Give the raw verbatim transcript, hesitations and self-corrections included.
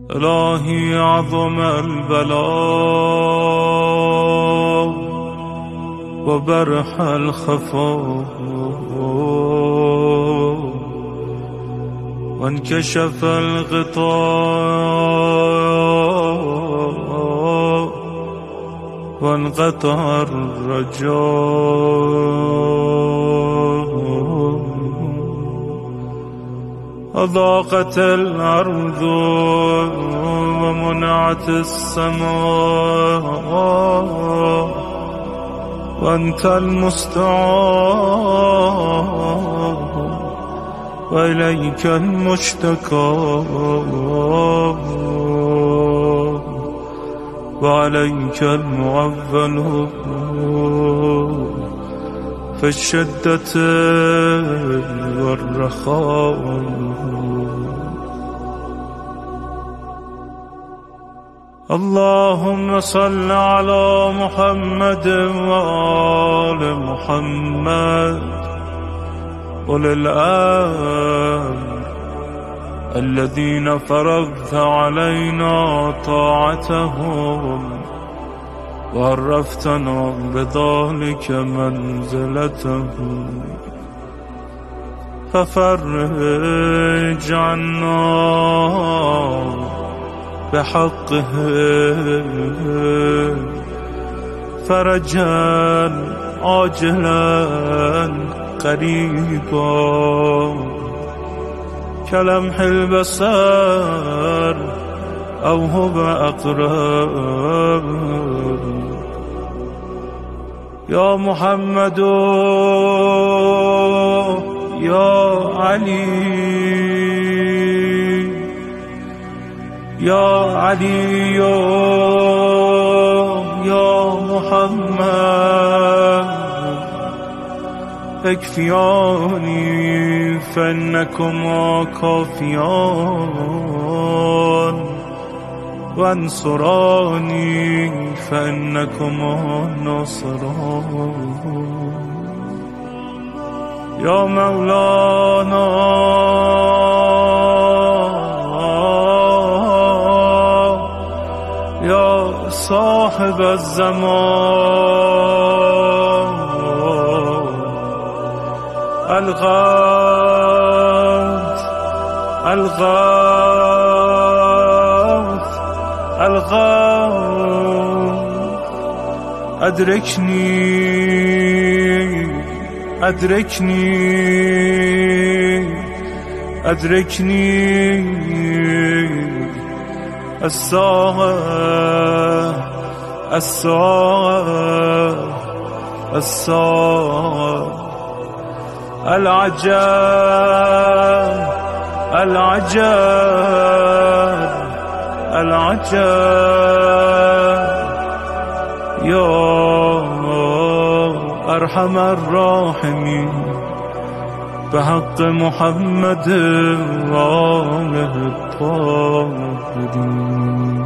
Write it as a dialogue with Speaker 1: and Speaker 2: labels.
Speaker 1: إلهي عظم البلاء وبرح الخفاء وانكشف الغطاء وانقطع الرجاء أضاقت الأرض ومنعت السماء وأنت المستعان وإليك المشتكى وعليك المعول في الشدة والرخاء. اللهم صل على محمد وآل محمد أولي الأمر الذين فرضت علينا طاعتهم وعرفتنا بذلك منزلتهم، ففرج عنا بحقهم فرجا عاجلا قريبا كلمح البصر أو هو أقرب. يا محمد يا علي يا علي يا محمد اكفياني فإنكما كافيان وانصراني فإنكما ناصران. يا مولانا يا صاحب الزمان الغوث الغوث الغوث أدركني أدركني أدركني الساعة الساعة الساعة العجاب العجاب العجاب. يا أرحم الراحمين بحق محمد وآله الطاهرين.